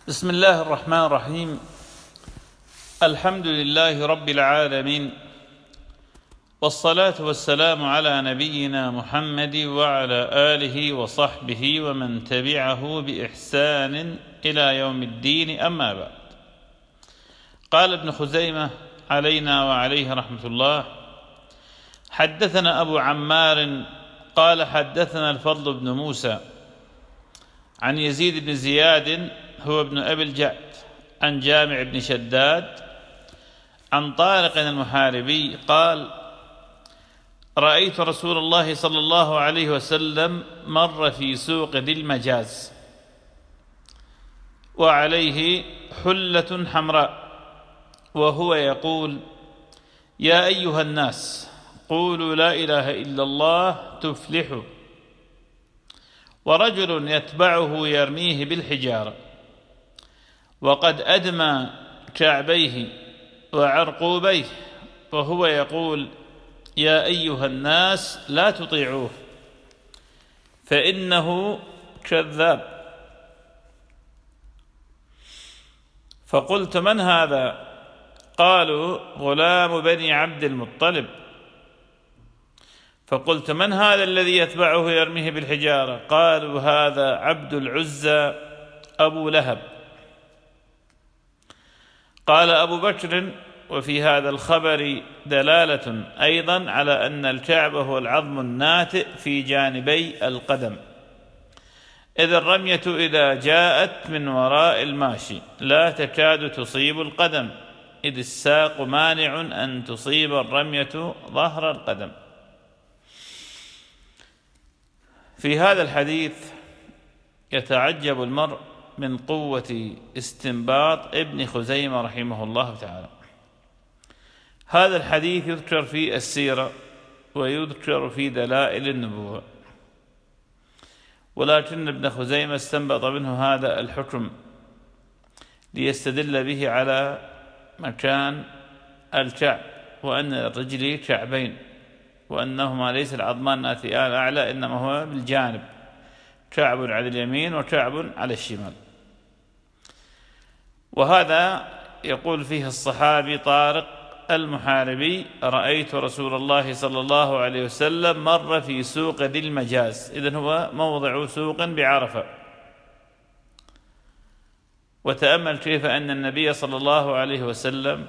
بسم الله الرحمن الرحيم. الحمد لله رب العالمين، والصلاة والسلام على نبينا محمد وعلى آله وصحبه ومن تبعه بإحسان إلى يوم الدين، أما بعد. قال ابن خزيمة علينا وعليه رحمة الله: حدثنا أبو عمار قال حدثنا الفضل بن موسى عن يزيد بن زياد هو ابن أبي الجعد عن جامع بن شداد عن طارق المحاربي قال: رأيت رسول الله صلى الله عليه وسلم مر في سوق ذي المجاز وعليه حلة حمراء وهو يقول: يا أيها الناس قولوا لا إله إلا الله تفلحوا. ورجل يتبعه يرميه بالحجارة وقد أدمى كعبيه وعرقوبيه وهو يقول: يا أيها الناس لا تطيعوه فإنه كذاب. فقلت: من هذا؟ قالوا: غلام بني عبد المطلب. فقلت: من هذا الذي يتبعه يرميه بالحجارة؟ قالوا: هذا عبد العزى أبو لهب. قال أبو بكر: وفي هذا الخبر دلالة أيضا على أن الكعب هو العظم الناتئ في جانبي القدم، إذ الرمية إذا جاءت من وراء الماشي لا تكاد تصيب القدم، إذ الساق مانع أن تصيب الرمية ظهر القدم. في هذا الحديث يتعجب المرء من قوة استنباط ابن خزيمة رحمه الله تعالى. هذا الحديث يذكر في السيرة ويذكر في دلائل النبوة، ولكن ابن خزيمة استنبط منه هذا الحكم ليستدل به على مكان الكعب، وأن الرجل كعبين، وأنهما ليس العظمان الناتئان أعلى، إنما هو بالجانب، كعب على اليمين وكعب على الشمال. وهذا يقول فيه الصحابي طارق المحاربي: رأيت رسول الله صلى الله عليه وسلم مر في سوق ذي المجاز، إذن هو موضع سوق بعرفة. وتأمل كيف أن النبي صلى الله عليه وسلم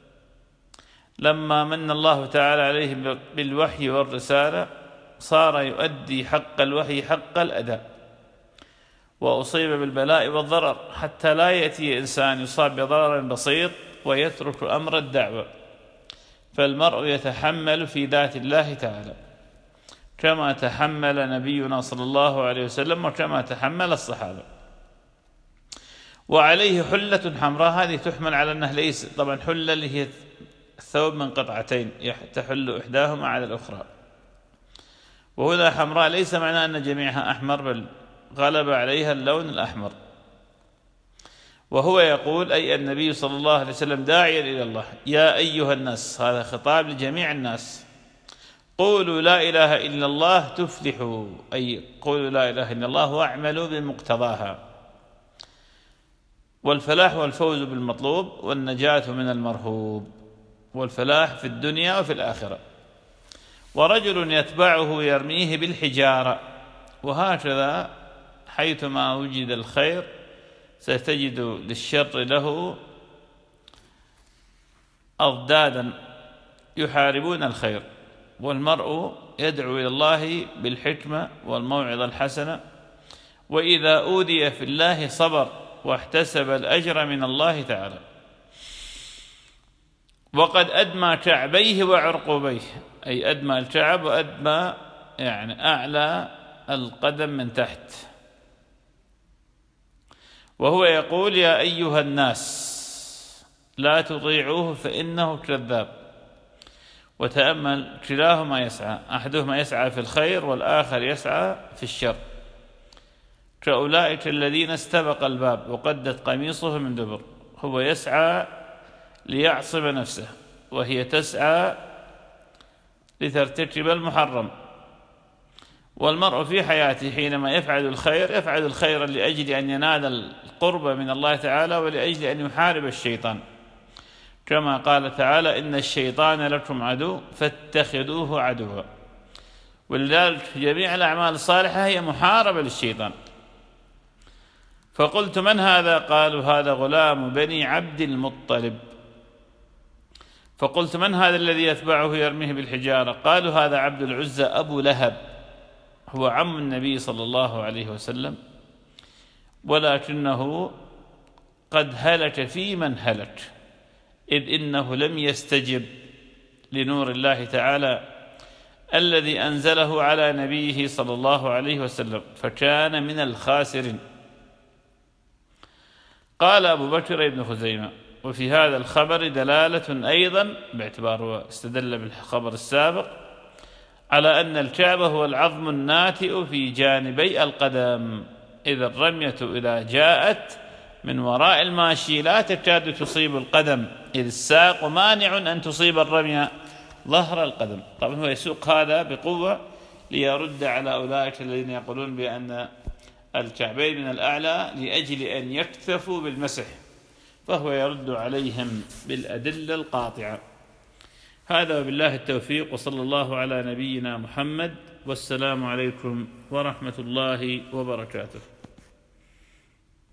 لما من الله تعالى عليه بالوحي والرسالة صار يؤدي حق الوحي حق الأداء، وأصيب بالبلاء والضرر، حتى لا يأتي إنسان يصاب بضرر بسيط ويترك أمر الدعوة. فالمرء يتحمل في ذات الله تعالى كما تحمل نبينا صلى الله عليه وسلم وكما تحمل الصحابة. وعليه حلة حمراء، هذه تحمل على أنه ليس طبعا حلة اللي هي الثوب من قطعتين تحل إحداهما على الأخرى، وهنا حمراء ليس معناه أن جميعها أحمر، بل غلب عليها اللون الأحمر. وهو يقول أي النبي صلى الله عليه وسلم داعيا إلى الله: يا أيها الناس، هذا خطاب لجميع الناس، قولوا لا إله إلا الله تفلحوا، أي قولوا لا إله إلا الله واعملوا بمقتضاها. والفلاح والفوز بالمطلوب والنجاة من المرهوب، والفلاح في الدنيا وفي الآخرة. ورجل يتبعه يرميه بالحجارة، وهكذا حيثما وجد الخير ستجد للشر له أضدادا يحاربون الخير. والمرء يدعو إلى الله بالحكمة والموعظة الحسنة، وإذا أوذي في الله صبر واحتسب الأجر من الله تعالى. وقد أدمى كعبيه وعرقوبيه، أي أدمى الكعب وأدمى يعني أعلى القدم من تحت، وهو يقول: يا أيها الناس لا تطيعوه فإنه كذاب. وتأمل كلاهما يسعى، أحدهما يسعى في الخير والآخر يسعى في الشر، كأولئك الذين استبق الباب وقدت قميصه من دبر. هو يسعى ليعصم نفسه، وهي تسعى لترتكب المحرم. والمرء في حياته حينما يفعل الخير يفعل الخير لأجل أن ينال القرب من الله تعالى ولأجل أن يحارب الشيطان، كما قال تعالى: إن الشيطان لكم عدو فاتخذوه عدوا. ولذلك جميع الأعمال الصالحة هي محاربة للشيطان. فقلت: من هذا؟ قالوا: هذا غلام بني عبد المطلب. فقلت: من هذا الذي يتبعه يرميه بالحجارة؟ قالوا: هذا عبد العزى أبو لهب، هو عم النبي صلى الله عليه وسلم، ولكنه قد هلك في من هلك، إذ إنه لم يستجب لنور الله تعالى الذي أنزله على نبيه صلى الله عليه وسلم، فكان من الخاسرين. قال أبو بكر بن خزيمة: وفي هذا الخبر دلالة أيضا، باعتباره استدل بالخبر السابق، على أن الكعب هو العظم الناتئ في جانبي القدم، إذا الرمية إذا جاءت من وراء الماشي لا تكاد تصيب القدم، إذ الساق مانع أن تصيب الرمية ظهر القدم. طبعا هو يسوق هذا بقوة ليرد على أولئك الذين يقولون بأن الكعبين من الأعلى لأجل أن يكتفوا بالمسح، فهو يرد عليهم بالأدلة القاطعة. هذا وبالله التوفيق، وصلى الله على نبينا محمد، والسلام عليكم ورحمة الله وبركاته.